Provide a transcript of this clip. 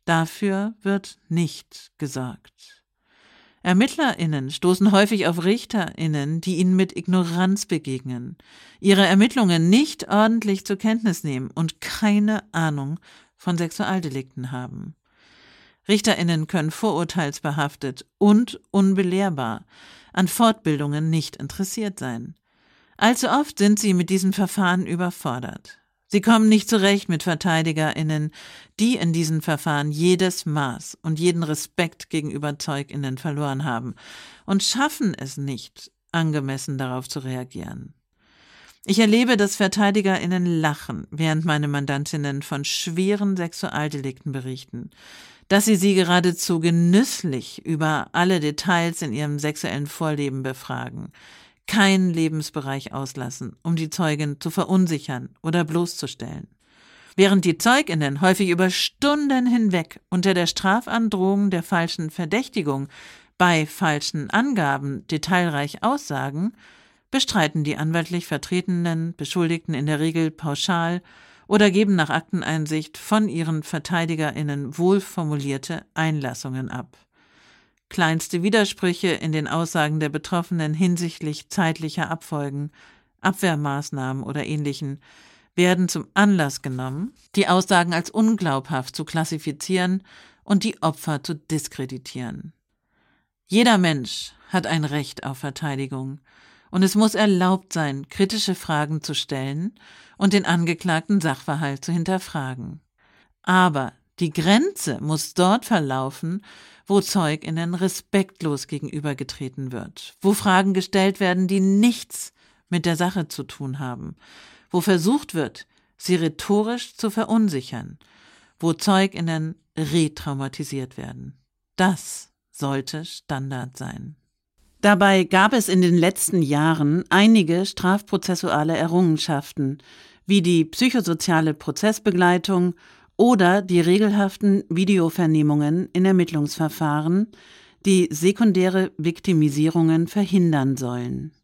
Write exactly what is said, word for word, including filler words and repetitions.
Dafür wird nicht gesorgt. ErmittlerInnen stoßen häufig auf RichterInnen, die ihnen mit Ignoranz begegnen, ihre Ermittlungen nicht ordentlich zur Kenntnis nehmen und keine Ahnung von Sexualdelikten haben. RichterInnen können vorurteilsbehaftet und unbelehrbar an Fortbildungen nicht interessiert sein. Allzu oft sind sie mit diesen Verfahren überfordert. Sie kommen nicht zurecht mit VerteidigerInnen, die in diesen Verfahren jedes Maß und jeden Respekt gegenüber ZeugInnen verloren haben und schaffen es nicht, angemessen darauf zu reagieren. Ich erlebe, dass VerteidigerInnen lachen, während meine Mandantinnen von schweren Sexualdelikten berichten, dass sie sie geradezu genüsslich über alle Details in ihrem sexuellen Vorleben befragen, keinen Lebensbereich auslassen, um die Zeugin zu verunsichern oder bloßzustellen. Während die ZeugInnen häufig über Stunden hinweg unter der Strafandrohung der falschen Verdächtigung bei falschen Angaben detailreich aussagen, bestreiten die anwaltlich vertretenen Beschuldigten in der Regel pauschal oder geben nach Akteneinsicht von ihren VerteidigerInnen wohlformulierte Einlassungen ab. Kleinste Widersprüche in den Aussagen der Betroffenen hinsichtlich zeitlicher Abfolgen, Abwehrmaßnahmen oder Ähnlichem werden zum Anlass genommen, die Aussagen als unglaubhaft zu klassifizieren und die Opfer zu diskreditieren. Jeder Mensch hat ein Recht auf Verteidigung und es muss erlaubt sein, kritische Fragen zu stellen und den angeklagten Sachverhalt zu hinterfragen. Aber die Grenze muss dort verlaufen, wo ZeugInnen respektlos gegenübergetreten wird, wo Fragen gestellt werden, die nichts mit der Sache zu tun haben, wo versucht wird, sie rhetorisch zu verunsichern, wo ZeugInnen retraumatisiert werden. Das sollte Standard sein. Dabei gab es in den letzten Jahren einige strafprozessuale Errungenschaften, wie die psychosoziale Prozessbegleitung oder die regelhaften Videovernehmungen in Ermittlungsverfahren, die sekundäre Viktimisierungen verhindern sollen.